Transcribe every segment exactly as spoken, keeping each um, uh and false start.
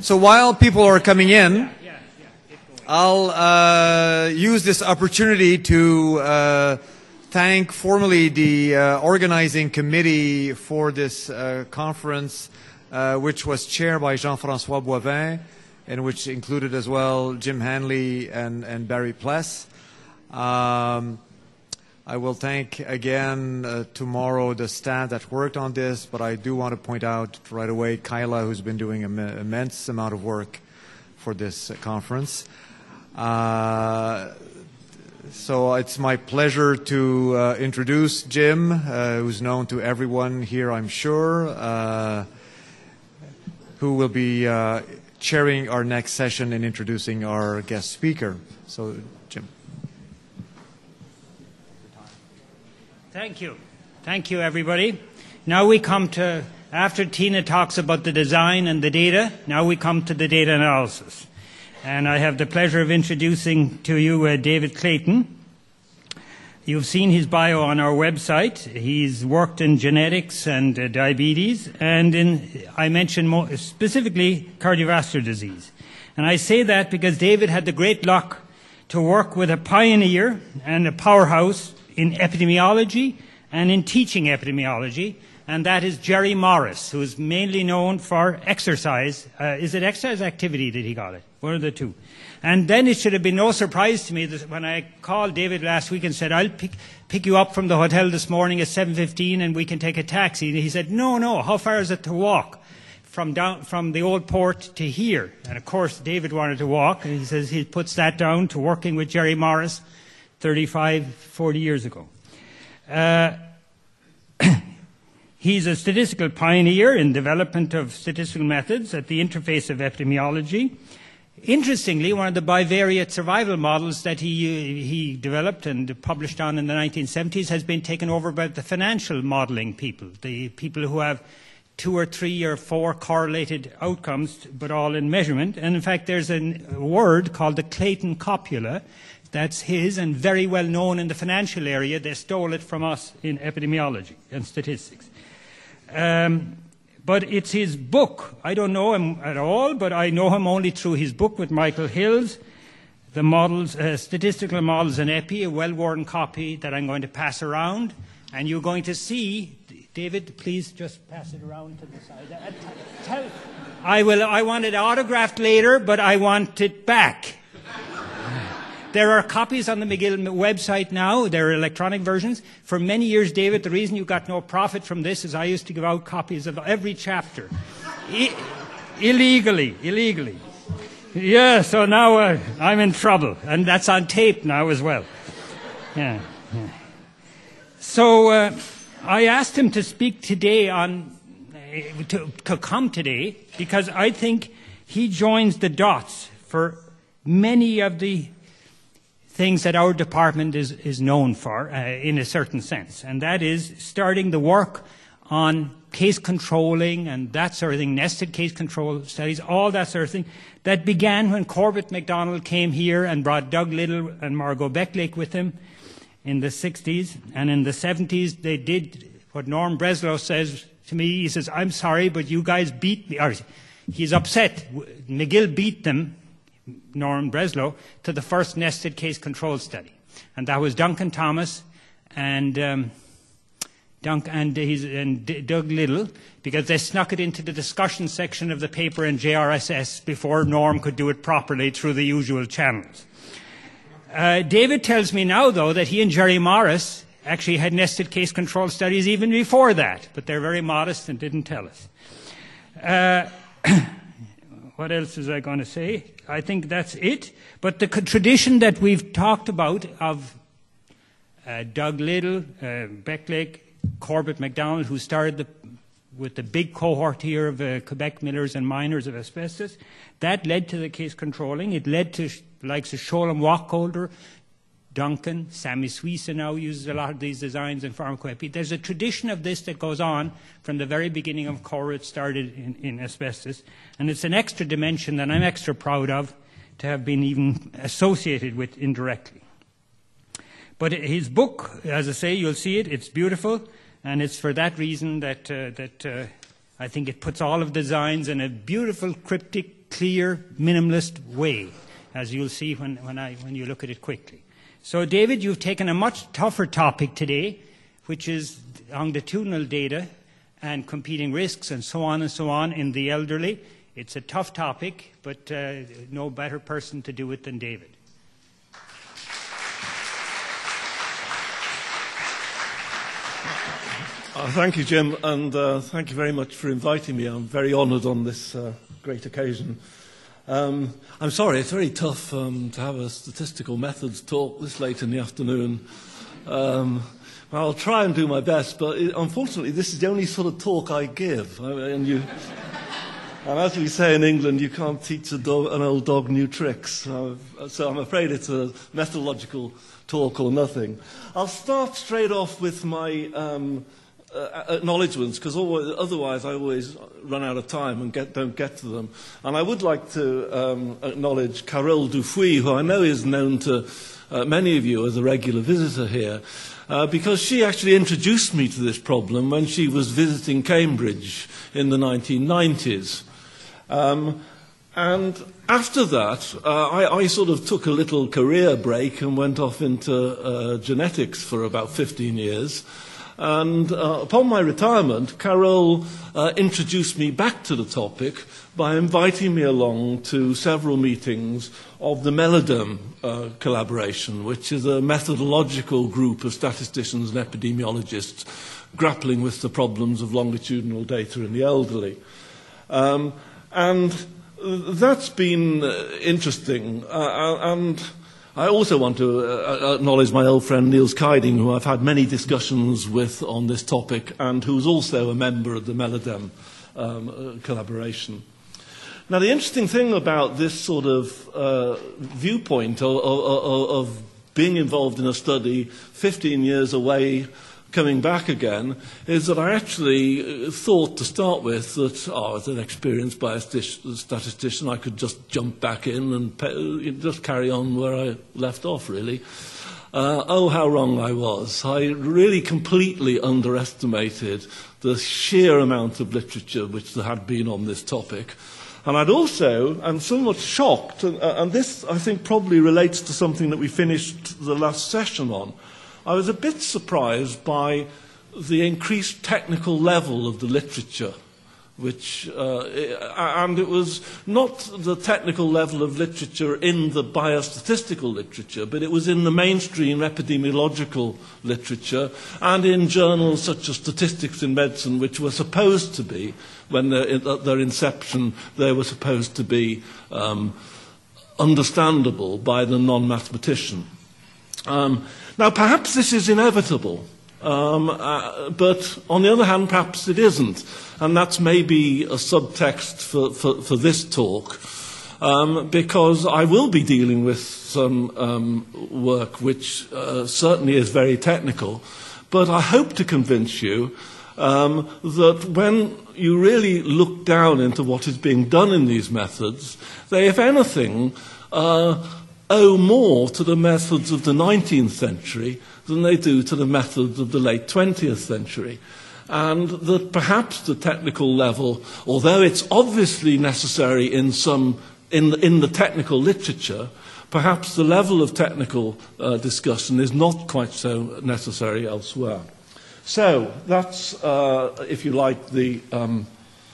So while people are coming in, I'll uh, use this opportunity to uh, thank formally the uh, organizing committee for this uh, conference, uh, which was chaired by Jean-François Boivin, and which included as well Jim Hanley and, and Barry Pless. Um, I will thank again uh, tomorrow the staff that worked on this, but I do want to point out right away Kyla, who's been doing an immense amount of work for this uh, conference. Uh, so it's my pleasure to uh, introduce Jim, uh, who's known to everyone here, I'm sure, uh, who will be uh, chairing our next session and introducing our guest speaker. So, Jim. Thank you. Thank you, everybody. Now we come to, after Tina talks about the design and the data, now we come to the data analysis. And I have the pleasure of introducing to you uh, David Clayton. You've seen his bio on our website. He's worked in genetics and uh, diabetes, and in, I mentioned more specifically cardiovascular disease. And I say that because David had the great luck to work with a pioneer and a powerhouse in epidemiology and in teaching epidemiology, and that is Jerry Morris, who is mainly known for exercise. Uh, is it exercise activity that he got it? One of the two. And then it should have been no surprise to me that when I called David last week and said, I'll pick, pick you up from the hotel this morning at seven fifteen and we can take a taxi. And he said, no, no, how far is it to walk from down from the old port to here? And of course, David wanted to walk, and he says he puts that down to working with Jerry Morris thirty-five, forty years ago. Uh, he's a statistical pioneer in development of statistical methods at the interface of epidemiology. Interestingly, one of the bivariate survival models that he, he developed and published on in the nineteen seventies has been taken over by the financial modeling people, the people who have two or three or four correlated outcomes, but all in measurement. And in fact, there's a word called the Clayton copula. That's his, and very well known in the financial area. They stole it from us in epidemiology and statistics. Um, but it's his book. I don't know him at all, but I know him only through his book with Michael Hills, the models, uh, statistical models in epi, a well-worn copy that I'm going to pass around. And you're going to see, David, please just pass it around to the side. Uh, tell, I will. I want it autographed later, but I want it back. There are copies on the McGill website now. There are electronic versions. For many years, David, the reason you got no profit from this is I used to give out copies of every chapter. I illegally, illegally. Yeah, so now uh, I'm in trouble. And that's on tape now as well. Yeah. yeah. So uh, I asked him to speak today on, uh, to, to come today, because I think he joins the dots for many of the things that our department is, is known for uh, in a certain sense. And that is starting the work on case controlling and that sort of thing, nested case control studies, all that sort of thing, that began when Corbett MacDonald came here and brought Doug Little and Margot Becklake with him in the sixties. And in the seventies, they did what Norm Breslow says to me. He says, I'm sorry, but you guys beat me. Or he's upset. McGill beat them, Norm Breslow, to the first nested case control study. And that was Duncan Thomas and um, Dunk and, his, and D Doug Little, because they snuck it into the discussion section of the paper in J R S S before Norm could do it properly through the usual channels. Uh, David tells me now, though, that he and Jerry Morris actually had nested case control studies even before that, but they're very modest and didn't tell us. Uh, What else was I going to say? I think that's it. But the tradition that we've talked about of uh, Doug Little, uh, Becklake, Corbett MacDonald, who started the, with the big cohort here of uh, Quebec millers and miners of asbestos, that led to the case controlling. It led to the likes of Sholem Wacholder, Duncan, Sammy Suissa now uses a lot of these designs in pharmacoepi. There's a tradition of this that goes on from the very beginning of Cora. It started in, in asbestos. And it's an extra dimension that I'm extra proud of to have been even associated with indirectly. But his book, as I say, you'll see it, it's beautiful. And it's for that reason that, uh, that uh, I think it puts all of the designs in a beautiful, cryptic clear, minimalist way, as you'll see when, when, I, when you look at it quickly. So, David, you've taken a much tougher topic today, which is longitudinal data and competing risks and so on and so on in the elderly. It's a tough topic, but uh, no better person to do it than David. Uh, thank you, Jim, and uh, thank you very much for inviting me. I'm very honoured on this uh, great occasion. Um, I'm sorry, it's very tough um, to have a statistical methods talk this late in the afternoon. Um, I'll try and do my best, but it, unfortunately this is the only sort of talk I give. I mean, and, you, and as we say in England, you can't teach a dog, an old dog new tricks. Uh, so I'm afraid it's a methodological talk or nothing. I'll start straight off with my um, uh, acknowledgements, because otherwise I always run out of time and get, don't get to them. And I would like to um, acknowledge Carole Dufuy, who I know is known to uh, many of you as a regular visitor here, uh, because she actually introduced me to this problem when she was visiting Cambridge in the nineteen nineties. Um, and after that, uh, I, I sort of took a little career break and went off into uh, genetics for about fifteen years. And uh, upon my retirement, Carole uh, introduced me back to the topic by inviting me along to several meetings of the MELODEM uh, collaboration, which is a methodological group of statisticians and epidemiologists grappling with the problems of longitudinal data in the elderly. Um, and that's been uh, interesting. Uh, and I also want to uh, acknowledge my old friend Niels Keiding, who I've had many discussions with on this topic and who's also a member of the MELODEM um, uh, collaboration. Now, the interesting thing about this sort of uh, viewpoint of, of, of being involved in a study fifteen years away, coming back again, is that I actually thought to start with that, oh, as an experienced biostatistician, I could just jump back in and pe- just carry on where I left off, really. Uh, oh, how wrong I was. I really completely underestimated the sheer amount of literature which there had been on this topic. And I'd also, I'm somewhat shocked, and, uh, and this, I think, probably relates to something that we finished the last session on. I was a bit surprised by the increased technical level of the literature, which, uh, and it was not the technical level of literature in the biostatistical literature, but it was in the mainstream epidemiological literature and in journals such as Statistics in Medicine, which were supposed to be, when they're at their inception, they were supposed to be um, understandable by the non-mathematician. Um, now, perhaps this is inevitable, um, uh, but on the other hand, perhaps it isn't. And that's maybe a subtext for, for, for this talk, um, because I will be dealing with some um, work which uh, certainly is very technical, but I hope to convince you um, that when you really look down into what is being done in these methods, they, if anything, uh, owe more to the methods of the nineteenth century than they do to the methods of the late twentieth century. And that perhaps the technical level, although it's obviously necessary in some in the, in the technical literature, perhaps the level of technical uh, discussion is not quite so necessary elsewhere. So that's, uh, if you like, the, um,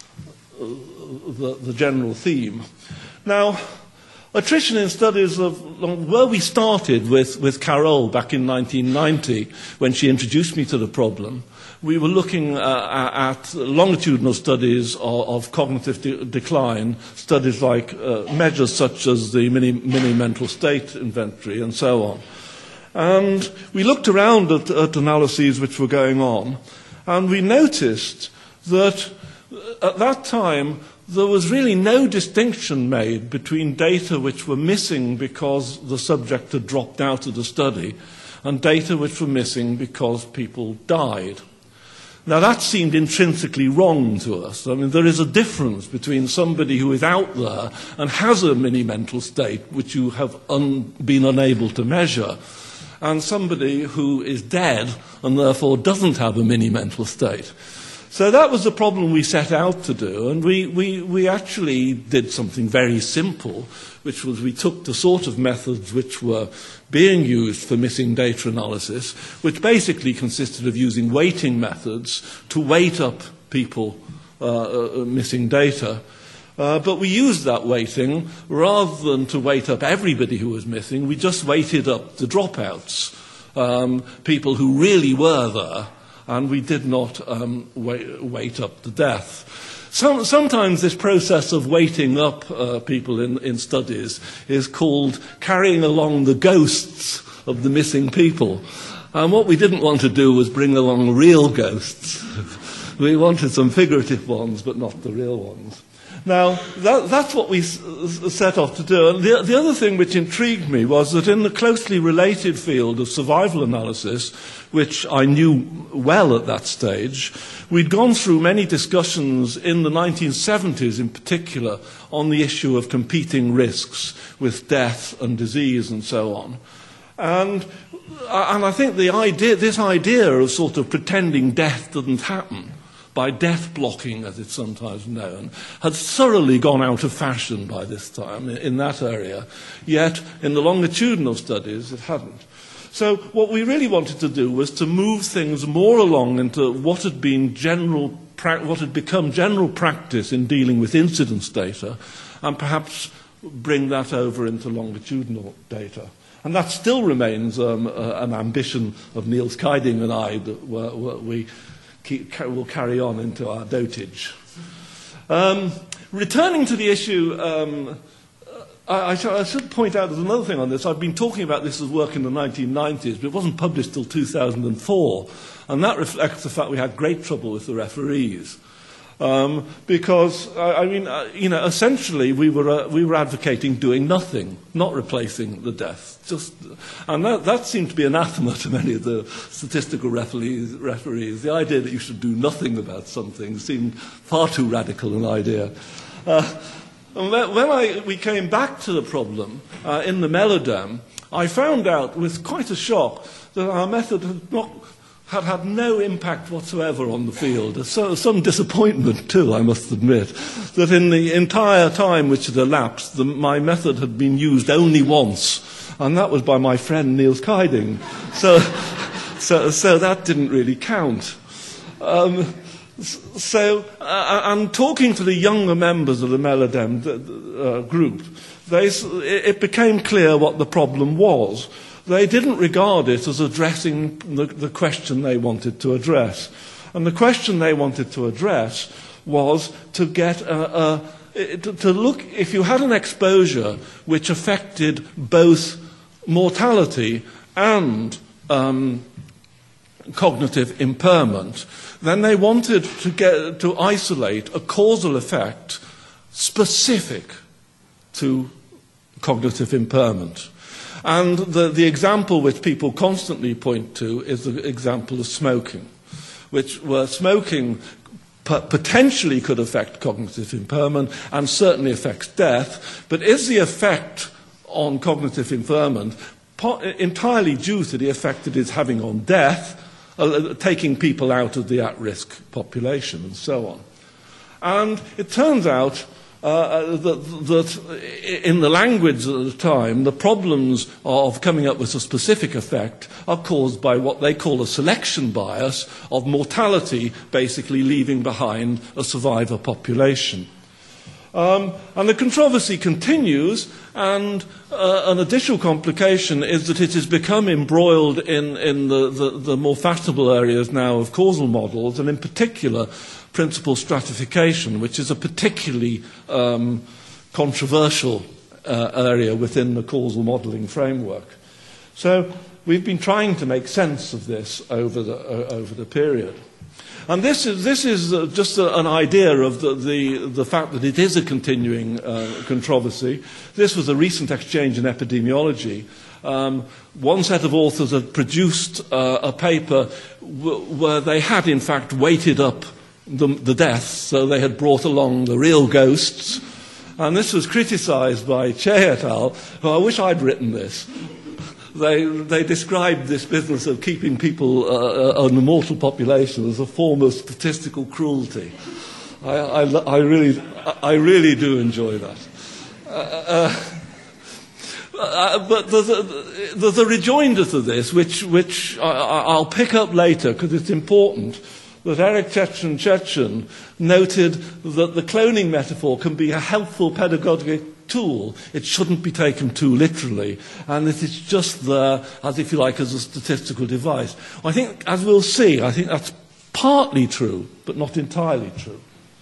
the the general theme. Now, attrition in studies of, where we started with, with Carole back in nineteen ninety, when she introduced me to the problem, we were looking uh, at longitudinal studies of, of cognitive de- decline, studies like uh, measures such as the mini, mini mental state inventory and so on. And we looked around at, at analyses which were going on, and we noticed that at that time there was really no distinction made between data which were missing because the subject had dropped out of the study and data which were missing because people died. Now, that seemed intrinsically wrong to us. I mean, there is a difference between somebody who is out there and has a mini-mental state which you have un- been unable to measure, and somebody who is dead and therefore doesn't have a mini-mental state. So that was the problem we set out to do, and we, we, we actually did something very simple, which was we took the sort of methods which were being used for missing data analysis, which basically consisted of using weighting methods to weight up people uh, uh, missing data. Uh, but we used that weighting rather than to weight up everybody who was missing. We just weighted up the dropouts, um, people who really were there, and we did not um, weight, weight up the death. Some, sometimes this process of weighting up uh, people in, in studies is called carrying along the ghosts of the missing people. And what we didn't want to do was bring along real ghosts. We wanted some figurative ones, but not the real ones. Now, that, that's what we s set off to do. And the, the other thing which intrigued me was that in the closely related field of survival analysis, which I knew well at that stage, we'd gone through many discussions in the nineteen seventies in particular on the issue of competing risks with death and disease and so on. And, and I think the idea, this idea of sort of pretending death didn't happen, by death blocking, as it's sometimes known, had thoroughly gone out of fashion by this time in that area, yet in the longitudinal studies it hadn't. So what we really wanted to do was to move things more along into what had been general, what had become general practice in dealing with incidence data, and perhaps bring that over into longitudinal data. And that still remains um, uh, an ambition of Niels Keiding and I that we're, we're, we Keep, will carry on into our dotage. Um, returning to the issue, um, I, I, sh I should point out there's another thing on this. I've been talking about this as work in the nineteen nineties, but it wasn't published till two thousand four, and that reflects the fact we had great trouble with the referees. Um, because, I, I mean, uh, you know, essentially we were, uh, we were advocating doing nothing, not replacing the death. Just, and that, that seemed to be anathema to many of the statistical referees, referees. The idea that you should do nothing about something seemed far too radical an idea. Uh, and when I, we came back to the problem uh, in the Melodam, I found out with quite a shock that our method had not had had no impact whatsoever on the field. So, some disappointment, too, I must admit, that in the entire time which had elapsed, the, my method had been used only once, and that was by my friend Niels Keiding. So, so, so that didn't really count. Um, so, uh, and talking to the younger members of the Melodam uh, group, they, it became clear what the problem was. They didn't regard it as addressing the, the question they wanted to address. And the question they wanted to address was to get a, a, to, to look, if you had an exposure which affected both mortality and um, cognitive impairment, then they wanted to, get, to isolate a causal effect specific to cognitive impairment. And the, the example which people constantly point to is the example of smoking, which where smoking potentially could affect cognitive impairment and certainly affects death, but is the effect on cognitive impairment entirely due to the effect it is having on death, uh, taking people out of the at-risk population and so on. And it turns out Uh, that, that in the language at the time, the problems of coming up with a specific effect are caused by what they call a selection bias of mortality basically leaving behind a survivor population. Um, and the controversy continues, and uh, an additional complication is that it has become embroiled in, in the, the, the more fashionable areas now of causal models, and in particular principal stratification, which is a particularly um, controversial uh, area within the causal modelling framework. So we've been trying to make sense of this over the, uh, over the period. And this is, this is uh, just a, an idea of the, the, the fact that it is a continuing uh, controversy. This was a recent exchange in epidemiology. Um, one set of authors had produced uh, a paper w where they had, in fact, weighted up the, the deaths, so they had brought along the real ghosts. And this was criticised by Che et al., who I wish I'd written this. they, they described this business of keeping people, uh, an immortal population, as a form of statistical cruelty. I, I, I, really, I really do enjoy that. Uh, uh, uh, but there's a, there's a rejoinder to this, which, which I, I'll pick up later because it's important, that Eric Chechun-Chechun noted that the cloning metaphor can be a helpful pedagogic tool. It shouldn't be taken too literally, and it is just there, as if you like, as a statistical device. I think, as we'll see, I think that's partly true, but not entirely true.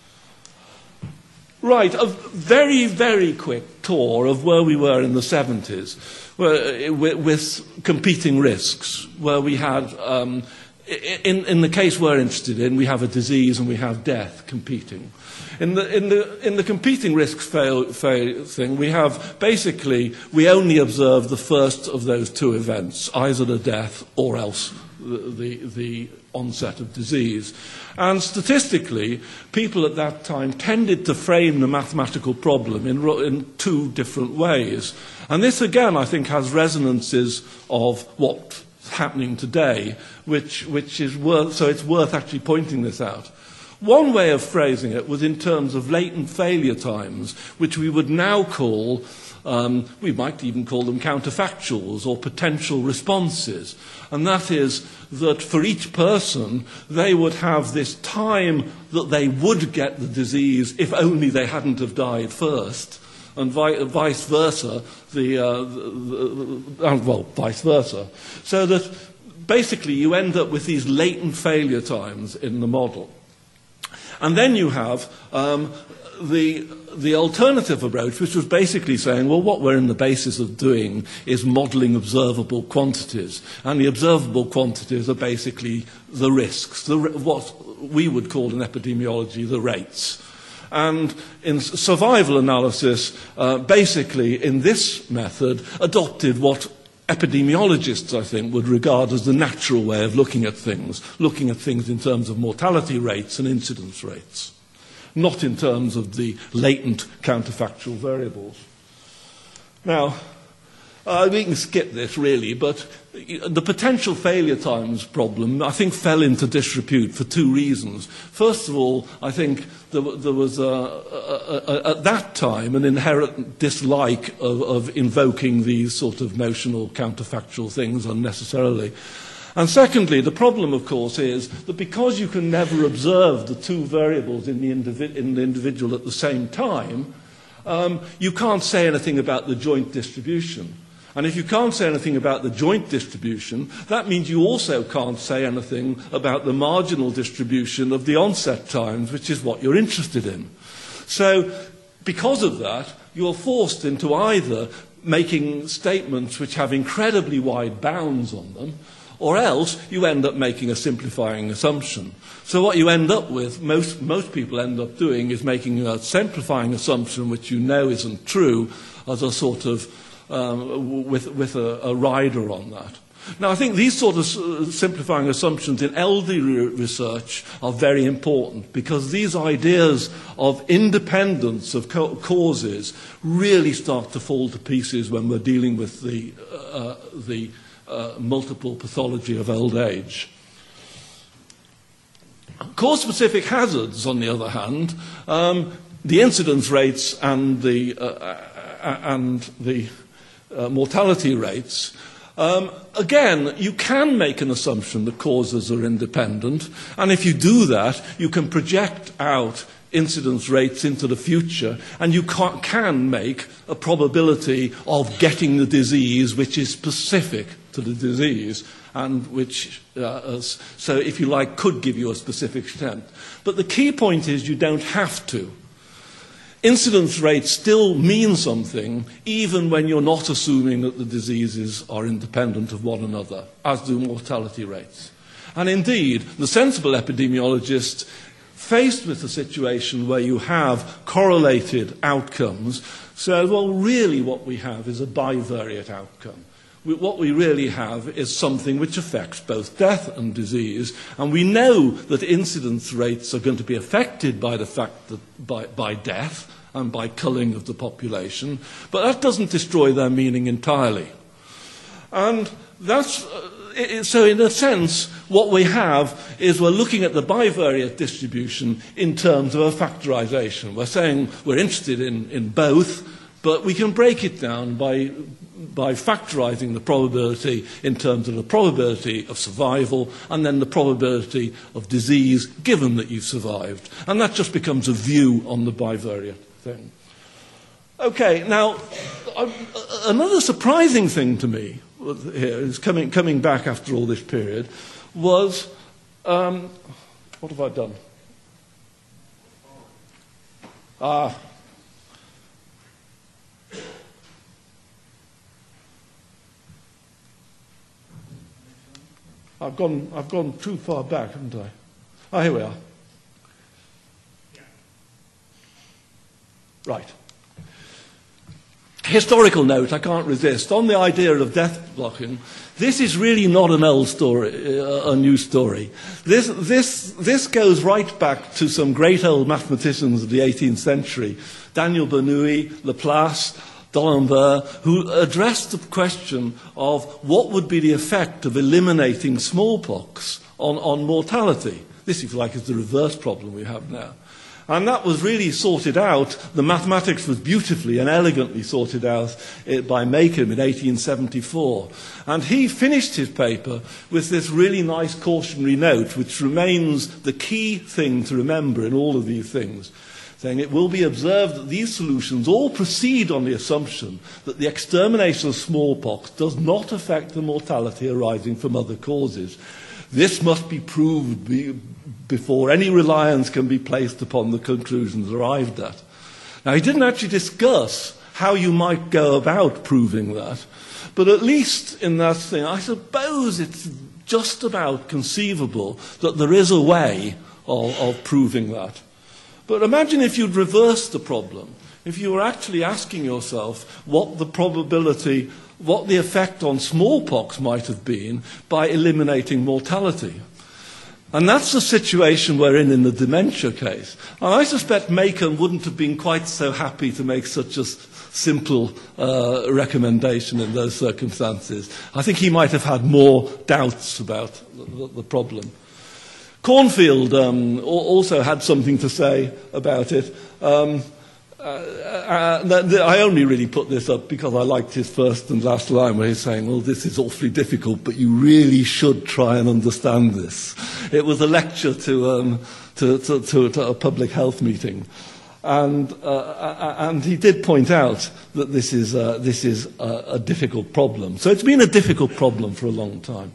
Right, a very, very quick tour of where we were in the seventies, where, with competing risks, where we had... Um, In, in the case we're interested in, we have a disease and we have death competing. In the, in the, in the competing risks fail, fail thing, we have basically, we only observe the first of those two events, either the death or else the, the, the onset of disease. And statistically, people at that time tended to frame the mathematical problem in, in two different ways. And this, again, I think has resonances of what happening today, which, which is worth, so it's worth actually pointing this out. One way of phrasing it was in terms of latent failure times, which we would now call, um, we might even call them counterfactuals or potential responses. And that is that for each person, they would have this time that they would get the disease if only they hadn't have died first. And vice versa, the, uh, the, the uh, well, vice versa. So that basically you end up with these latent failure times in the model. And then you have um, the, the alternative approach, which was basically saying, well, what we're in the basis of doing is modelling observable quantities. And the observable quantities are basically the risks, the, what we would call in epidemiology the rates. And in survival analysis, uh, basically in this method, adopted what epidemiologists, I think, would regard as the natural way of looking at things, looking at things in terms of mortality rates and incidence rates, not in terms of the latent counterfactual variables. Now, uh, we can skip this really, but the potential failure times problem, I think, fell into disrepute for two reasons. First of all, I think there, there was, a, a, a, at that time, an inherent dislike of, of invoking these sort of notional counterfactual things unnecessarily. And secondly, the problem, of course, is that because you can never observe the two variables in the, indivi- in the individual at the same time, um, you can't say anything about the joint distribution. And if you can't say anything about the joint distribution, that means you also can't say anything about the marginal distribution of the onset times, which is what you're interested in. So, because of that, you're forced into either making statements which have incredibly wide bounds on them, or else you end up making a simplifying assumption. So what you end up with, most, most people end up doing, is making a simplifying assumption which you know isn't true as a sort of Um, with, with a, a rider on that. Now, I think these sort of uh, simplifying assumptions in elderly research are very important because these ideas of independence of co- causes really start to fall to pieces when we're dealing with the, uh, the uh, multiple pathology of old age. Cause-specific hazards, on the other hand, um, the incidence rates and the, uh, and the Uh, mortality rates, um, again, you can make an assumption that causes are independent, and if you do that, you can project out incidence rates into the future, and you can, can make a probability of getting the disease which is specific to the disease, and which, uh, so if you like, could give you a specific extent. But the key point is you don't have to. Incidence rates still mean something, even when you're not assuming that the diseases are independent of one another, as do mortality rates. And indeed, the sensible epidemiologist, faced with a situation where you have correlated outcomes, says, well, really what we have is a bivariate outcome. What we really have is something which affects both death and disease, and we know that incidence rates are going to be affected by the fact that by, by death and by culling of the population, but that doesn't destroy their meaning entirely. And that's, uh, it, so in a sense, what we have is we're looking at the bivariate distribution in terms of a factorization. We're saying we're interested in, in both, but we can break it down by, by factorizing the probability in terms of the probability of survival and then the probability of disease given that you've survived. And that just becomes a view on the bivariate thing. Okay, now, uh, another surprising thing to me here is coming, coming back after all this period was, um, what have I done? Ah. I've gone, I've gone too far back, haven't I? Ah, here we are. Right. Historical note, I can't resist. On the idea of death blocking, this is really not an old story, uh, a new story. This, this, this goes right back to some great old mathematicians of the eighteenth century, Daniel Bernoulli, Laplace, D'Alembert, who addressed the question of what would be the effect of eliminating smallpox on, on mortality. This, if you like, is the reverse problem we have now. And that was really sorted out. The mathematics was beautifully and elegantly sorted out by Macomb in eighteen seventy-four. And he finished his paper with this really nice cautionary note, which remains the key thing to remember in all of these things, saying it will be observed that these solutions all proceed on the assumption that the extermination of smallpox does not affect the mortality arising from other causes. This must be proved be, before any reliance can be placed upon the conclusions arrived at. Now, he didn't actually discuss how you might go about proving that, but at least in that thing, I suppose it's just about conceivable that there is a way of, of proving that. But imagine if you'd reversed the problem, if you were actually asking yourself what the probability, what the effect on smallpox might have been by eliminating mortality. And that's the situation we're in in the dementia case. And I suspect Macomb wouldn't have been quite so happy to make such a simple uh, recommendation in those circumstances. I think he might have had more doubts about the, the problem. Cornfield um, also had something to say about it. Um, uh, uh, the, I only really put this up because I liked his first and last line where he's saying, well, this is awfully difficult, but you really should try and understand this. It was a lecture to, um, to, to, to, to a public health meeting. And, uh, and he did point out that this is, uh, this is a, a difficult problem. So it's been a difficult problem for a long time.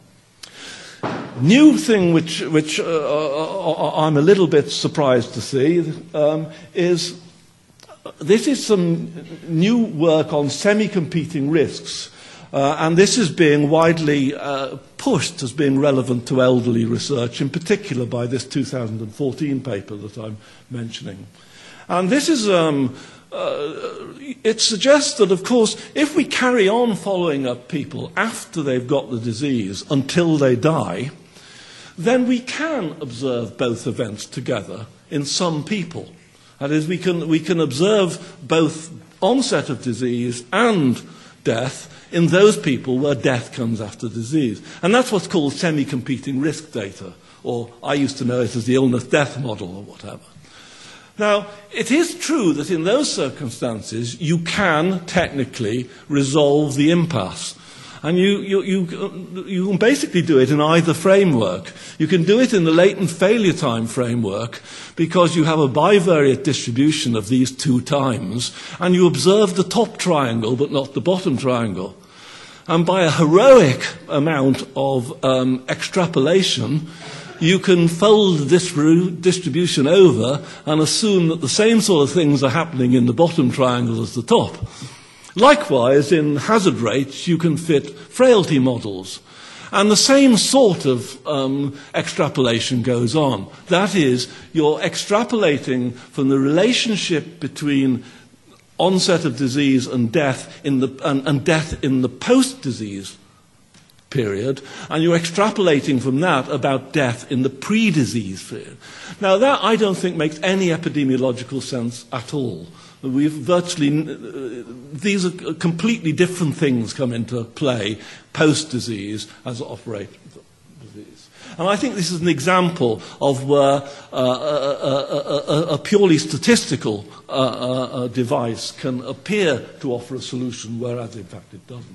New thing which, which uh, uh, I'm a little bit surprised to see um, is this is some new work on semi-competing risks. Uh, and this is being widely uh, pushed as being relevant to elderly research, in particular by this two thousand fourteen paper that I'm mentioning. And this is, um, uh, it suggests that, of course, if we carry on following up people after they've got the disease until they die, then we can observe both events together in some people. That is, we can, we can observe both onset of disease and death in those people where death comes after disease. And that's what's called semi-competing risk data, or I used to know it as the illness-death model or whatever. Now, it is true that in those circumstances you can technically resolve the impasse. And you, you, you, you can basically do it in either framework. You can do it in the latent failure time framework because you have a bivariate distribution of these two times and you observe the top triangle but not the bottom triangle. And by a heroic amount of um, extrapolation, you can fold this distribution over and assume that the same sort of things are happening in the bottom triangle as the top. Likewise, in hazard rates, you can fit frailty models. And the same sort of um, extrapolation goes on. That is, you're extrapolating from the relationship between onset of disease and death in the, and, and death in the post-disease period, and you're extrapolating from that about death in the pre-disease period. Now, that I don't think makes any epidemiological sense at all. We've virtually, uh, these are completely different things come into play post-disease as operate disease. And I think this is an example of where uh, a, a, a, a purely statistical uh, uh, device can appear to offer a solution, whereas in fact it doesn't.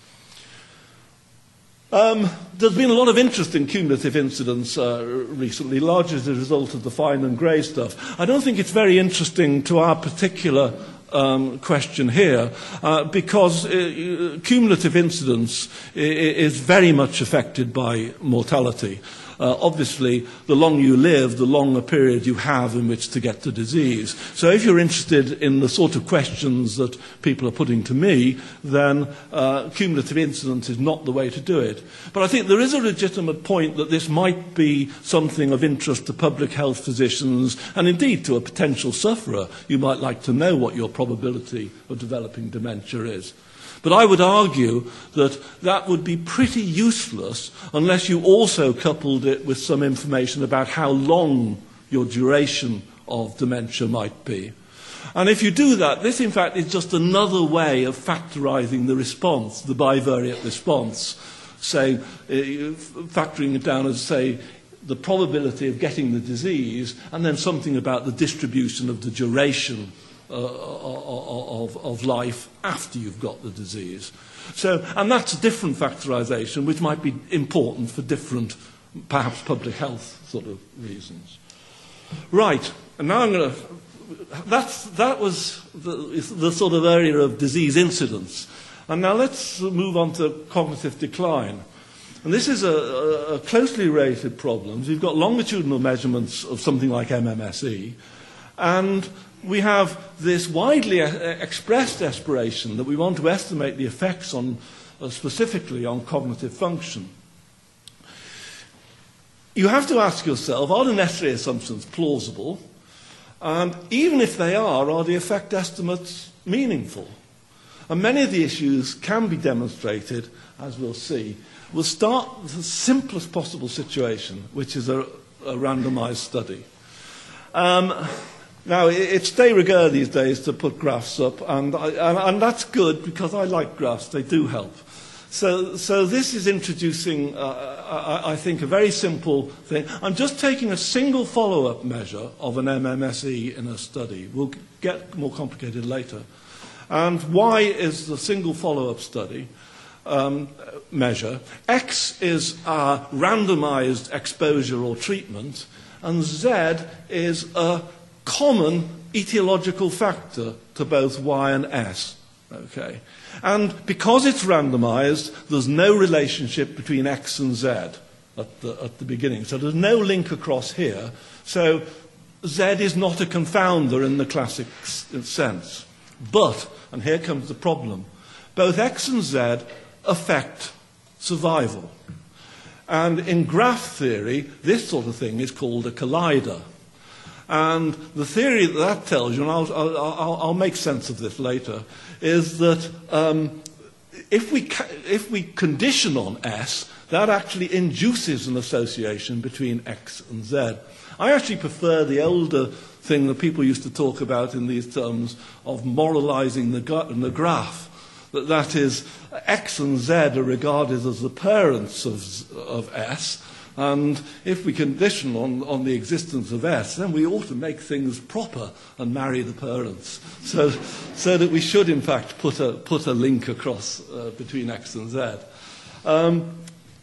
Um, there's been a lot of interest in cumulative incidence uh, recently, largely as a result of the fine and grey stuff. I don't think it's very interesting to our particular um, question here, uh, because uh, cumulative incidence is very much affected by mortality. Uh, obviously, the longer you live, the longer period you have in which to get the disease. So if you're interested in the sort of questions that people are putting to me, then uh, cumulative incidence is not the way to do it. But I think there is a legitimate point that this might be something of interest to public health physicians, and indeed to a potential sufferer. You might like to know what your probability of developing dementia is. But I would argue that that would be pretty useless unless you also coupled it with some information about how long your duration of dementia might be. And if you do that, this in fact is just another way of factorizing the response, the bivariate response, say, factoring it down as, say, the probability of getting the disease, and then something about the distribution of the duration Uh, of, of life after you've got the disease. So, and that's a different factorization which might be important for different, perhaps public health sort of reasons. Right, and now I'm going to, that's, that was the, the sort of area of disease incidence. And now let's move on to cognitive decline. And this is a, a closely related problem. You've got longitudinal measurements of something like M M S E, and we have this widely expressed aspiration that we want to estimate the effects on, uh, specifically on cognitive function. You have to ask yourself, are the necessary assumptions plausible? And even if they are, are the effect estimates meaningful? And many of the issues can be demonstrated, as we'll see. We'll start with the simplest possible situation, which is a, a randomized study. Um, Now, it's de rigueur these days to put graphs up, and, I, and, and that's good because I like graphs. They do help. So, so this is introducing, uh, I, I think, a very simple thing. I'm just taking a single follow-up measure of an M M S E in a study. We'll get more complicated later. And Y is the single follow-up study um, measure. X is our randomized exposure or treatment, and Z is a common etiological factor to both Y and S. Okay. And because it's randomized, there's no relationship between X and Z at the, at the beginning. So there's no link across here. So Z is not a confounder in the classic sense. But, and here comes the problem, both X and Z affect survival. And in graph theory, this sort of thing is called a collider. And the theory that that tells you, and I'll, I'll, I'll make sense of this later, is that um, if, we ca if we condition on S, that actually induces an association between X and Z. I actually prefer the older thing that people used to talk about in these terms of moralizing the, the graph, that that is, X and Z are regarded as the parents of, of S. And if we condition on, on the existence of S, then we ought to make things proper and marry the parents. So, so that we should, in fact, put a, put a link across uh, between X and Z. Um,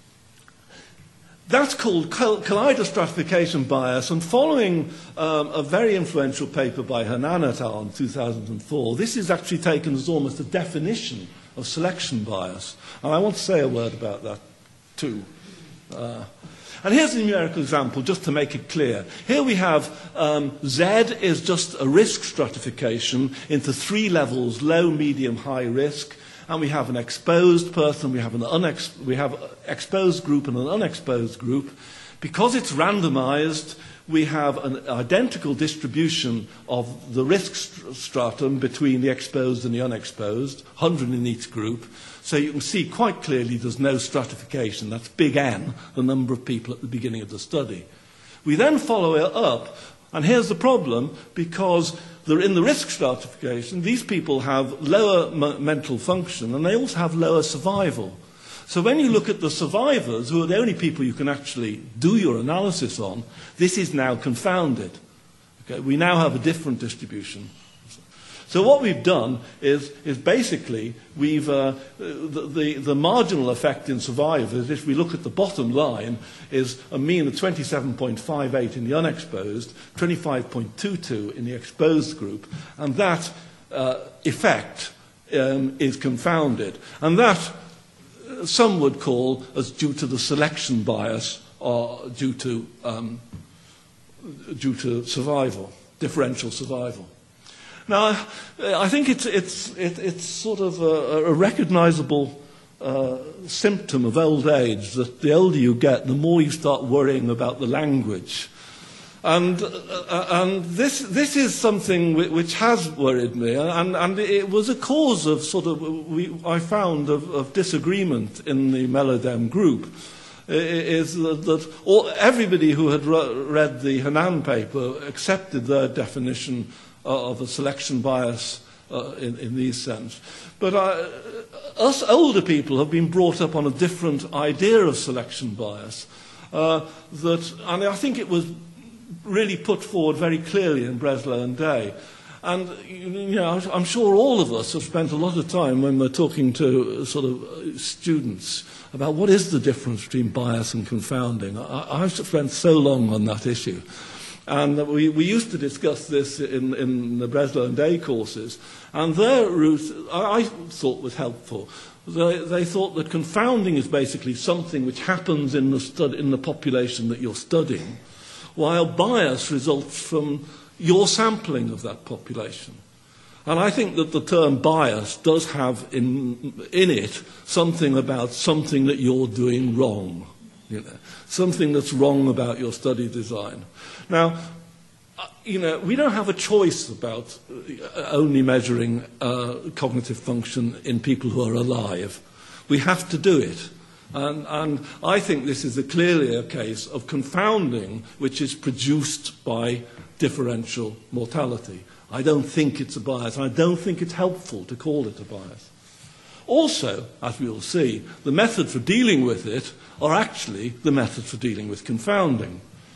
that's called collider stratification bias. And following um, a very influential paper by Hernan et al. In two thousand four, this is actually taken as almost a definition of selection bias. And I want to say a word about that, too. Uh, And here's a numerical example, just to make it clear. Here we have um, Z is just a risk stratification into three levels, low, medium, high risk. And we have an exposed person, we have an unex we have an exposed group and an unexposed group. Because it's randomized, we have an identical distribution of the risk st stratum between the exposed and the unexposed, one hundred in each group. So you can see quite clearly there's no stratification. That's big N, the number of people at the beginning of the study. We then follow it up And here's the problem, because they're in the risk stratification, these people have lower m- mental function and they also have lower survival. So when you look at the survivors, who are the only people you can actually do your analysis on, this is now confounded. Okay, we now have a different distribution. So what we've done is, is basically we've uh, the, the, the marginal effect in survivors, if we look at the bottom line, is a mean of twenty-seven point five eight in the unexposed, twenty-five point two two in the exposed group, and that uh, effect um, is confounded. And that uh, some would call as due to the selection bias or due to, um, due to survival, differential survival. Now, I think it's, it's, it, it's sort of a, a recognizable uh, symptom of old age that the older you get, the more you start worrying about the language. And, uh, and this, this is something which has worried me, and, and it was a cause of sort of, we, I found, of, of disagreement in the Melodem group. Is that, that all, everybody who had re- read the Hanan paper accepted their definition of a selection bias uh, in, in these sense. But uh, us older people have been brought up on a different idea of selection bias. Uh, that, and I think it was really put forward very clearly in Breslow and Day. And, you know, I'm sure all of us have spent a lot of time when we're talking to sort of students about what is the difference between bias and confounding. I, I've spent so long on that issue. And we, we used to discuss this in, in the Breslow and Day courses, and their route, I, I thought, was helpful. They, they thought that confounding is basically something which happens in the, stud, in the population that you're studying, while bias results from your sampling of that population. And I think that the term bias does have in, in it something about something that you're doing wrong. You know, something that's wrong about your study design. Now, you know, we don't have a choice about only measuring uh, cognitive function in people who are alive. We have to do it. And, and I think this is a clearly a case of confounding which is produced by differential mortality. I don't think it's a bias, and I don't think it's helpful to call it a bias. Also, as we will see, the method for dealing with it are actually the method for dealing with confounding.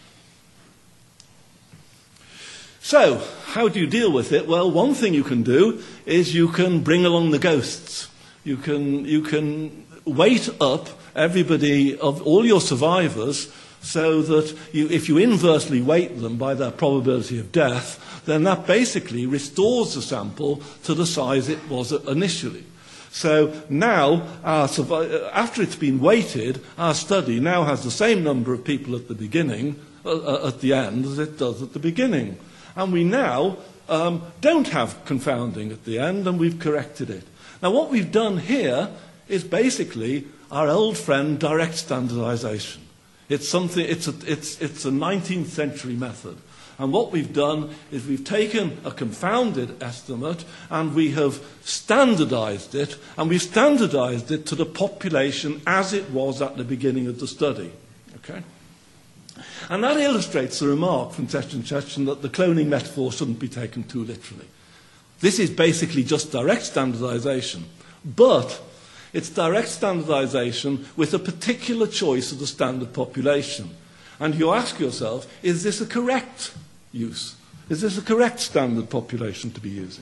So, how do you deal with it? Well, one thing you can do is you can bring along the ghosts. You can, you can weight up everybody, of all your survivors, so that you, if you inversely weight them by their probability of death, then that basically restores the sample to the size it was initially. So now, our, after it's been weighted, our study now has the same number of people at the beginning, uh, at the end, as it does at the beginning. And we now um, don't have confounding at the end, and we've corrected it. Now, what we've done here is basically our old friend direct standardization. It's something. It's a, it's, it's a nineteenth century method. And what we've done is we've taken a confounded estimate and we have standardized it, and we've standardized it to the population as it was at the beginning of the study. Okay? And that illustrates the remark from Teschen that the cloning metaphor shouldn't be taken too literally. This is basically just direct standardization, but it's direct standardization with a particular choice of the standard population. And you ask yourself, is this a correct use? Is this a correct standard population to be using?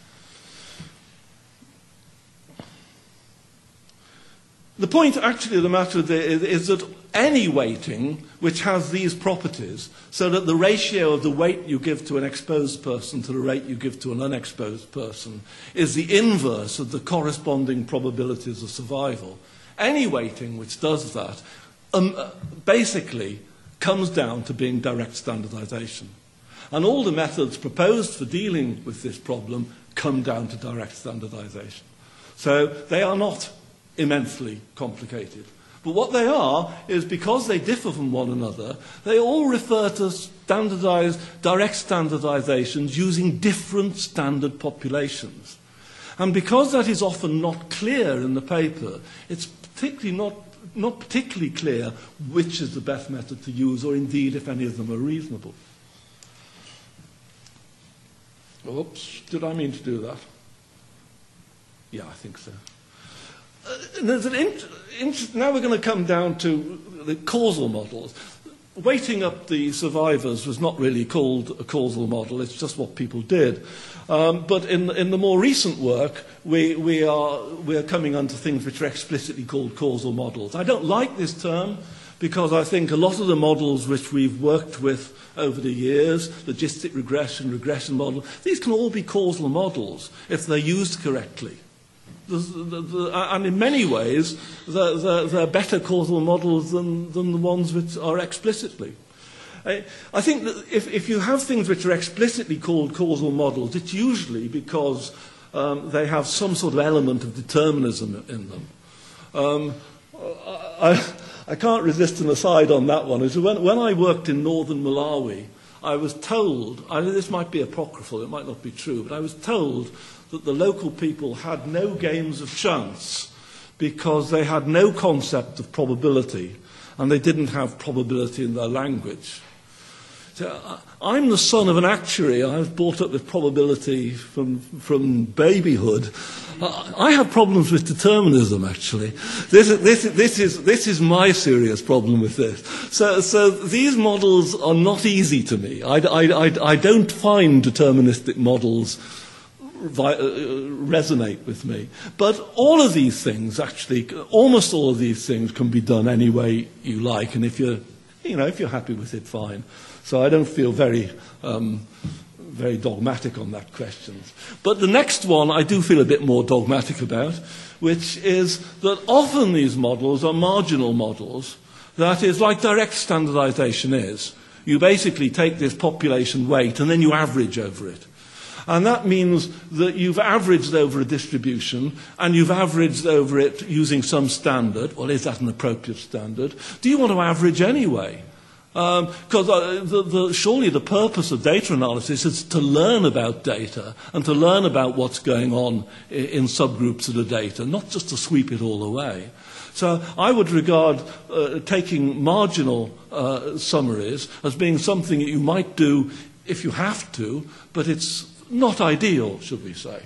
The point actually of the matter is, is that any weighting which has these properties, so that the ratio of the weight you give to an exposed person to the rate you give to an unexposed person is the inverse of the corresponding probabilities of survival, any weighting which does that um, basically comes down to being direct standardization. And all the methods proposed for dealing with this problem come down to direct standardization. So they are not immensely complicated. But what they are is, because they differ from one another, they all refer to standardized, direct standardizations using different standard populations. And because that is often not clear in the paper, it's particularly not, not particularly clear which is the best method to use, or indeed if any of them are reasonable. Oops, did I mean to do that? Yeah, I think so. Uh, there's an int- int- now we're going to come down to the causal models. Weighting up the survivors was not really called a causal model, it's just what people did. Um, but in, in the more recent work, we, we, are, we are coming onto things which are explicitly called causal models. I don't like this term because I think a lot of the models which we've worked with over the years, logistic regression, regression model, these can all be causal models if they're used correctly. The, the, the, and in many ways, they're, they're, they're better causal models than, than the ones which are explicitly. I, I think that if, if you have things which are explicitly called causal models, it's usually because um, they have some sort of element of determinism in them. Um, I, I can't resist an aside on that one. When, when I worked in northern Malawi, I was told, I know this might be apocryphal, it might not be true, but I was told that the local people had no games of chance because they had no concept of probability and they didn't have probability in their language. So I'm the son of an actuary. I was brought up with probability from, from babyhood. I have problems with determinism, actually. This, this, this, is, this is my serious problem with this. So, so these models are not easy to me. I, I, I, I don't find deterministic models resonate with me. But all of these things, actually, almost all of these things can be done any way you like, and if you're, you know, if you're happy with it, fine. So I don't feel very, um, very dogmatic on that question. But the next one I do feel a bit more dogmatic about, which is that often these models are marginal models. That is, like direct standardization is. You basically take this population weight and then you average over it. And that means that you've averaged over a distribution, and you've averaged over it using some standard. Well, is that an appropriate standard? Do you want to average anyway? Because um, uh, the, the, surely the purpose of data analysis is to learn about data and to learn about what's going on in, in subgroups of the data, not just to sweep it all away. So I would regard uh, taking marginal uh, summaries as being something that you might do if you have to, but it's not ideal, should we say.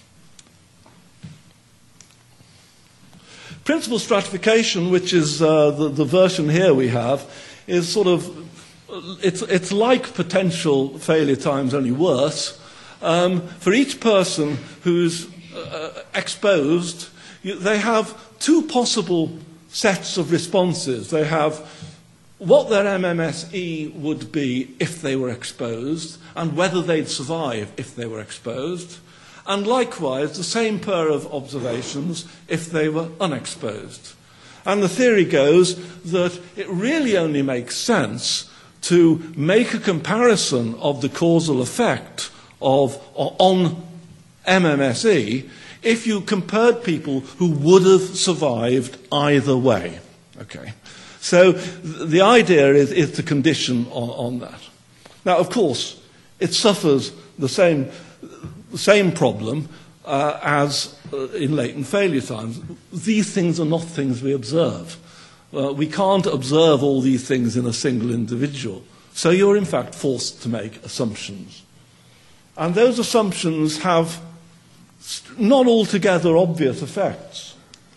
Principal stratification, which is uh, the, the version here we have, is sort of, it's, it's like potential failure times, only worse. Um, for each person who's uh, exposed, you, they have two possible sets of responses. They have what their M M S E would be if they were exposed, and whether they'd survive if they were exposed, and likewise the same pair of observations if they were unexposed. And the theory goes that it really only makes sense to make a comparison of the causal effect of, on M M S E if you compared people who would have survived either way. Okay. So the idea is, is the condition on, on that. Now, of course, it suffers the same, the same problem uh, as uh, in latent failure times. These things are not things we observe. Uh, we can't observe all these things in a single individual. So you're, in fact, forced to make assumptions. And those assumptions have not altogether obvious effects.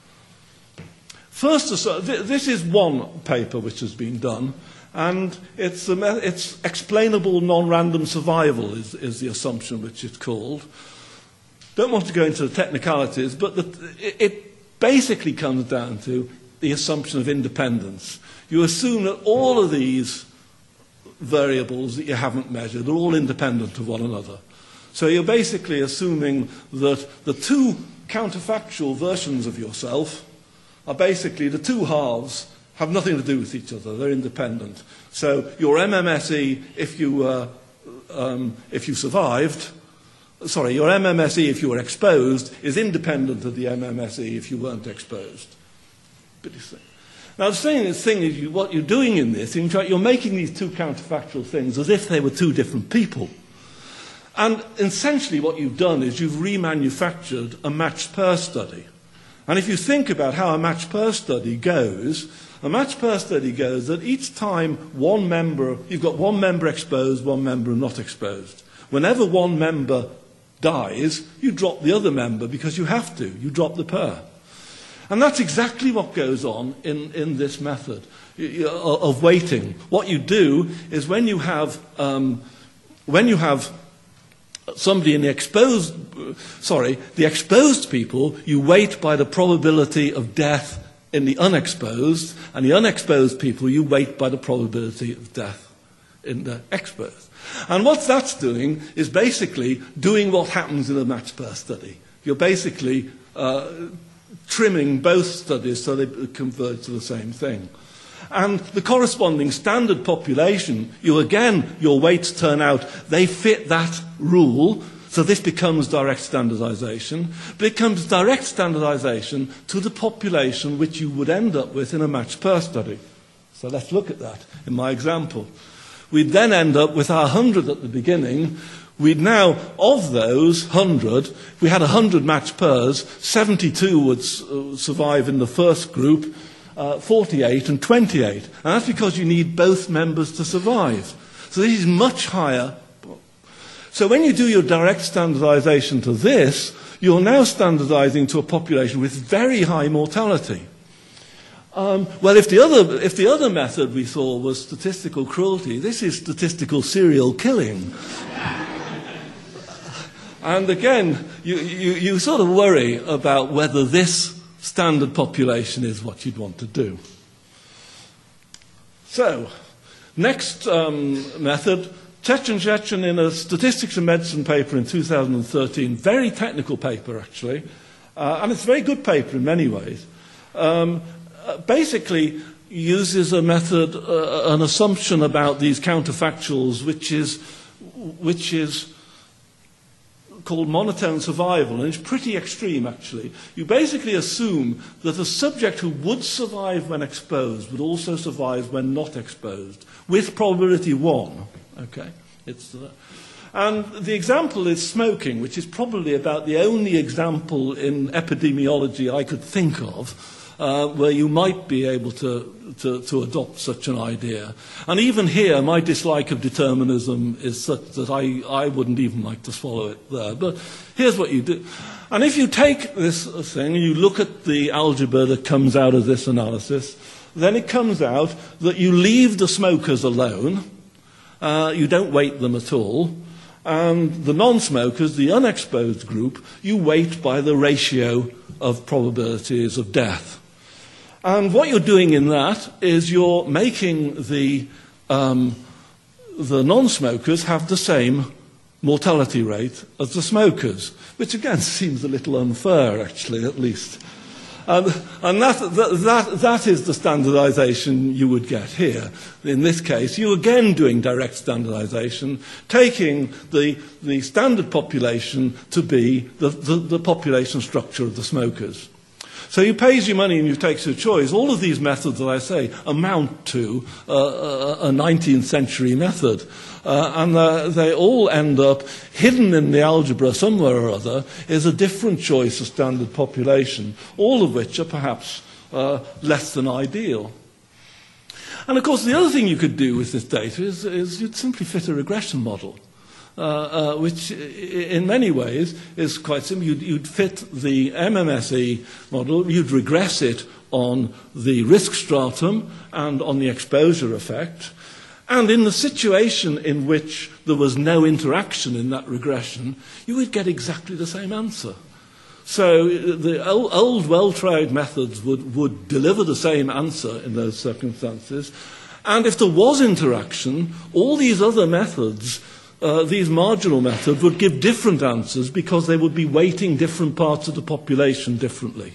First, this is one paper which has been done, and it's, it's explainable non-random survival is, is the assumption which it's called. Don't want to go into the technicalities, but the, it basically comes down to the assumption of independence. You assume that all of these variables that you haven't measured are all independent of one another. So you're basically assuming that the two counterfactual versions of yourself are basically the two halves have nothing to do with each other. They're independent. So your M M S E, if you, uh, um, if you survived, sorry, your M M S E, if you were exposed, is independent of the M M S E if you weren't exposed. Now, the thing, thing is, you, what you're doing in this, in fact, you're making these two counterfactual things as if they were two different people. And essentially what you've done is you've remanufactured a matched pair study. And if you think about how a matched pair study goes, a matched pair study goes that each time one member, you've got one member exposed, one member not exposed. Whenever one member dies, you drop the other member because you have to. You drop the pair. And that's exactly what goes on in, in this method of weighting. What you do is when you have um, when you have somebody in the exposed, sorry, the exposed people, you weight by the probability of death in the unexposed, and the unexposed people you weight by the probability of death in the exposed. And what that's doing is basically doing what happens in a matched pair study. You're basically uh, trimming both studies so they converge to the same thing. And the corresponding standard population, you again, your weights turn out, they fit that rule, so this becomes direct standardization. But it becomes direct standardization to the population which you would end up with in a matched pair study. So let's look at that in my example. We'd then end up with our one hundred at the beginning. We'd now, of those one hundred, if we had one hundred matched pairs, seventy-two would uh, survive in the first group, uh, forty-eight and twenty-eight. And that's because you need both members to survive. So this is much higher. So when you do your direct standardization to this, you're now standardizing to a population with very high mortality. Um, well, if the, other, if the other method we saw was statistical cruelty, this is statistical serial killing. And again, you, you, you sort of worry about whether this standard population is what you'd want to do. So, next um, method, Chechen in a Statistics and Medicine paper in two thousand thirteen, very technical paper actually, uh, and it's a very good paper in many ways, um, uh, basically uses a method, uh, an assumption about these counterfactuals, which is, which is called monotone survival, and it's pretty extreme actually. You basically assume that a subject who would survive when exposed would also survive when not exposed, with probability one. Okay, it's uh, and the example is smoking, which is probably about the only example in epidemiology I could think of uh, where you might be able to, to, to adopt such an idea. And even here, my dislike of determinism is such that I, I wouldn't even like to swallow it there. But here's what you do. And if you take this thing and you look at the algebra that comes out of this analysis, then it comes out that you leave the smokers alone. Uh, you don't weight them at all. And the non-smokers, the unexposed group, you weight by the ratio of probabilities of death. And what you're doing in that is you're making the, um, the non-smokers have the same mortality rate as the smokers, which again seems a little unfair, actually, at least. And, and that, that, that, that is the standardization you would get here. In this case, you're again doing direct standardization, taking the, the standard population to be the, the, the population structure of the smokers. So you pays your money and you take your choice. All of these methods, as I say, amount to uh, a nineteenth century method. Uh, and uh, they all end up hidden in the algebra somewhere or other is a different choice of standard population, all of which are perhaps uh, less than ideal. And of course, the other thing you could do with this data is, is you'd simply fit a regression model. Uh, uh, which in many ways is quite simple. You'd, you'd fit the M M S E model, you'd regress it on the risk stratum and on the exposure effect. And in the situation in which there was no interaction in that regression, you would get exactly the same answer. So the old, old well-tried methods would, would deliver the same answer in those circumstances. And if there was interaction, all these other methods Uh, these marginal methods would give different answers because they would be weighting different parts of the population differently.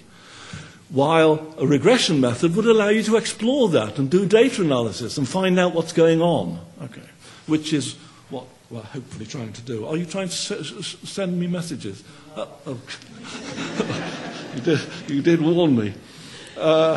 While a regression method would allow you to explore that and do data analysis and find out what's going on, okay, which is what we're hopefully trying to do. Are you trying to s- send me messages? Uh, oh. you, did, you did warn me. Uh,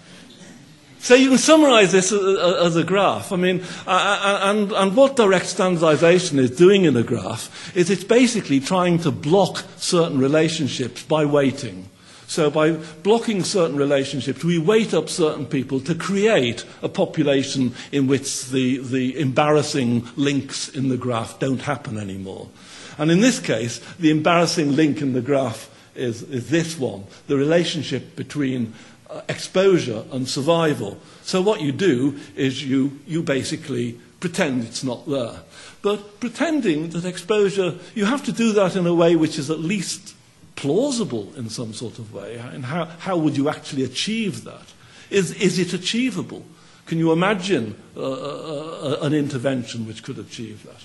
So you can summarize this as a graph. I mean, and, and what direct standardization is doing in a graph is it's basically trying to block certain relationships by weighting. So by blocking certain relationships, we weight up certain people to create a population in which the, the embarrassing links in the graph don't happen anymore. And in this case, the embarrassing link in the graph is, is this one, the relationship between uh, exposure and survival. So what you do is you, you basically pretend it's not there. But pretending that exposure, you have to do that in a way which is at least plausible in some sort of way. And how, how would you actually achieve that? Is, is it achievable? Can you imagine uh, uh, an intervention which could achieve that?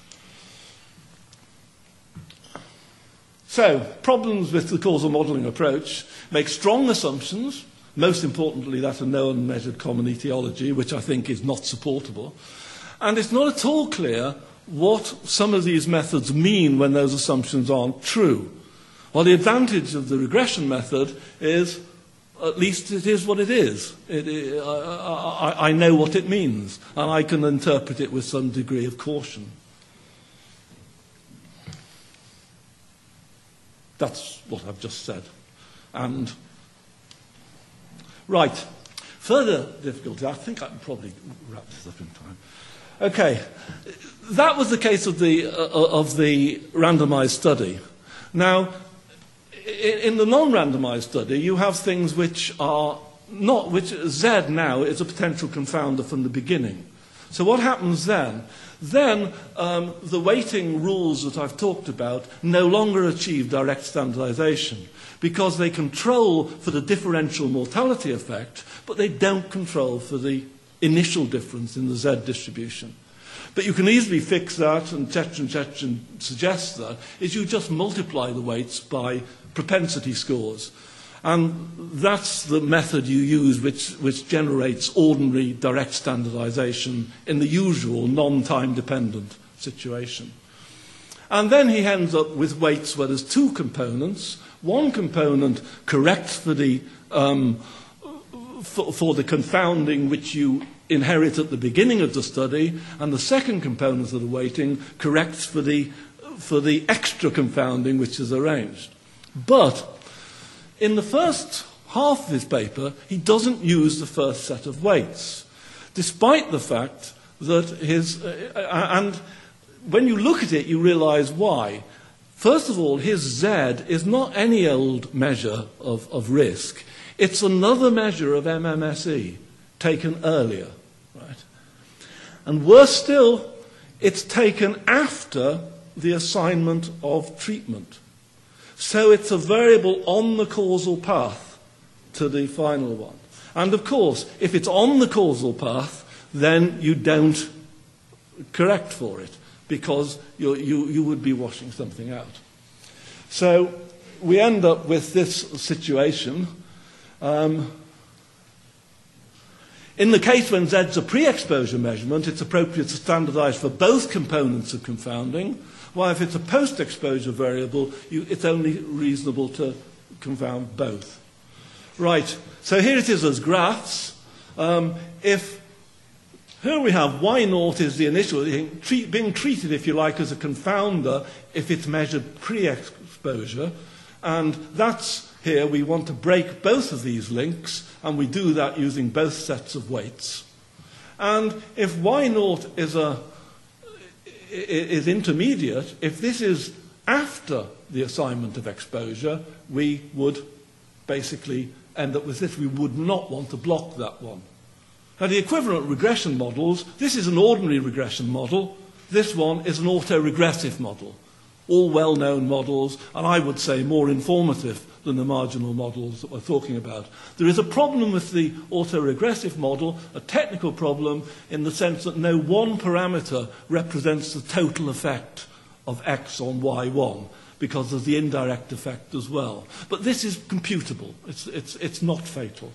So, problems with the causal modelling approach make strong assumptions, most importantly that of no unmeasured common etiology, which I think is not supportable. And it's not at all clear what some of these methods mean when those assumptions aren't true. Well, the advantage of the regression method is, at least it is what it is. It, it, I, I, I know what it means, and I can interpret it with some degree of caution. That's what I've just said. And, right, further difficulty, I think I can probably wrap this up in time. Okay, that was the case of the, uh, of the randomized study. Now, in the non-randomized study, you have things which are not, which Z now is a potential confounder from the beginning. So what happens then? Then um, the weighting rules that I've talked about no longer achieve direct standardization because they control for the differential mortality effect, but they don't control for the initial difference in the Z distribution. But you can easily fix that, and Chechen Chechen suggests that, is you just multiply the weights by propensity scores. And that's the method you use which, which generates ordinary direct standardization in the usual non-time dependent situation. And then he ends up with weights where there's two components. One component corrects for the, um, for, for the confounding which you inherit at the beginning of the study, and the second component of the weighting corrects for the, for the extra confounding which is arranged. But in the first half of his paper, he doesn't use the first set of weights, despite the fact that his... Uh, and when you look at it, you realize why. First of all, his Z is not any old measure of, of risk. It's another measure of M M S E taken earlier. Right? And worse still, it's taken after the assignment of treatment. So it's a variable on the causal path to the final one. And of course, if it's on the causal path, then you don't correct for it, because you, you, you would be washing something out. So we end up with this situation. Um, in the case when Z's a pre-exposure measurement, it's appropriate to standardize for both components of confounding. While if it's a post-exposure variable, you, it's only reasonable to confound both. Right, so here it is as graphs. Um, if here we have y naught is the initial, treat, being treated, if you like, as a confounder if it's measured pre-exposure. And that's here, we want to break both of these links, and we do that using both sets of weights. And if y naught is a is intermediate, if this is after the assignment of exposure, we would basically end up with this. We would not want to block that one. Now, the equivalent regression models, this is an ordinary regression model. This one is an autoregressive model. All well-known models, and I would say more informative than the marginal models that we're talking about. There is a problem with the autoregressive model, a technical problem in the sense that no one parameter represents the total effect of x on y one, because there's the indirect effect as well. But this is computable. It's, it's, it's not fatal.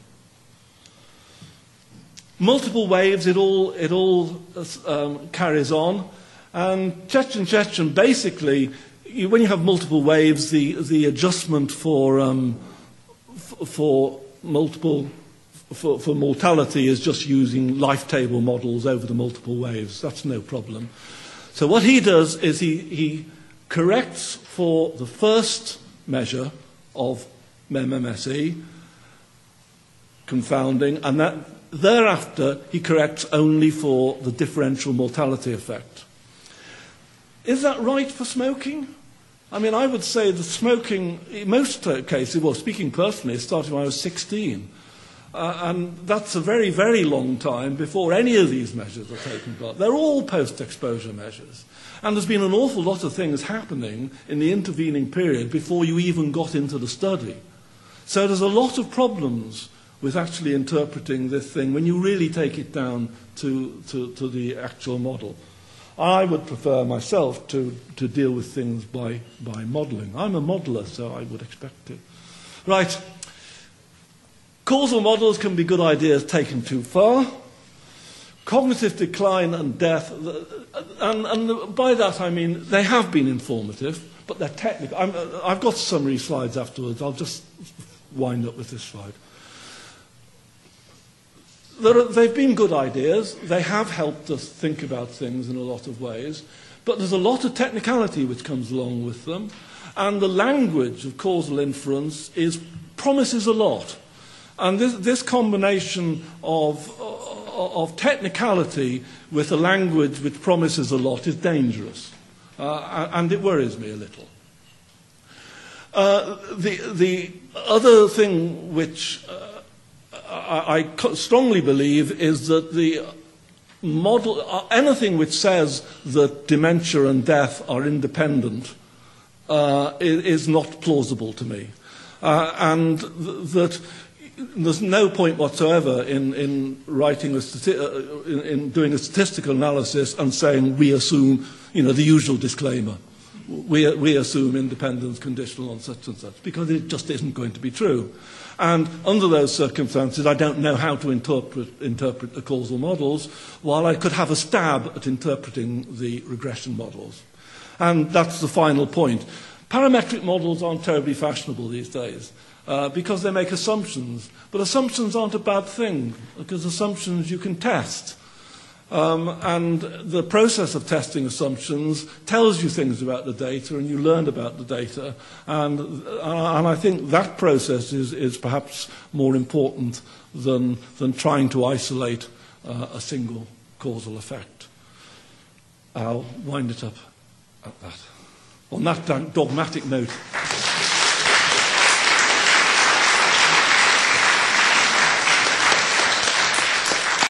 Multiple waves, it all, it all um, carries on. And Chechen Chechen basically, you, when you have multiple waves, the, the adjustment for, um, f for multiple, for, for mortality is just using life table models over the multiple waves. That's no problem. So what he does is he, he corrects for the first measure of M M S E, confounding, and that thereafter he corrects only for the differential mortality effect. Is that right for smoking? I mean, I would say that smoking, in most cases, well, speaking personally, started when I was sixteen. Uh, and that's a very, very long time before any of these measures are taken part. They're all post-exposure measures. And there's been an awful lot of things happening in the intervening period before you even got into the study. So there's a lot of problems with actually interpreting this thing when you really take it down to, to, to the actual model. I would prefer myself to, to deal with things by, by modelling. I'm a modeller, so I would expect to. Right. Causal models can be good ideas taken too far. Cognitive decline and death, and, and by that I mean they have been informative, but they're technical. I'm, I've got summary slides afterwards. I'll just wind up with this slide. There are, they've been good ideas. They have helped us think about things in a lot of ways, but there's a lot of technicality which comes along with them, and the language of causal inference is, promises a lot. And this, this combination of, of technicality with a language which promises a lot is dangerous, uh, and it worries me a little. Uh, the, the other thing which uh, I, I strongly believe is that the model, uh, anything which says that dementia and death are independent uh, is, is not plausible to me, uh, and th that there's no point whatsoever in, in writing a stati- uh, in, in doing a statistical analysis and saying we assume, you know, the usual disclaimer. We, we assume independence conditional on such and such, because it just isn't going to be true. And under those circumstances, I don't know how to interpret, interpret the causal models, while I could have a stab at interpreting the regression models. And that's the final point. Parametric models aren't terribly fashionable these days. Uh, because they make assumptions. But assumptions aren't a bad thing, because assumptions you can test. Um, and the process of testing assumptions tells you things about the data, and you learn about the data. And, uh, and I think that process is, is perhaps more important than, than trying to isolate uh, a single causal effect. I'll wind it up at that. On that dogmatic note.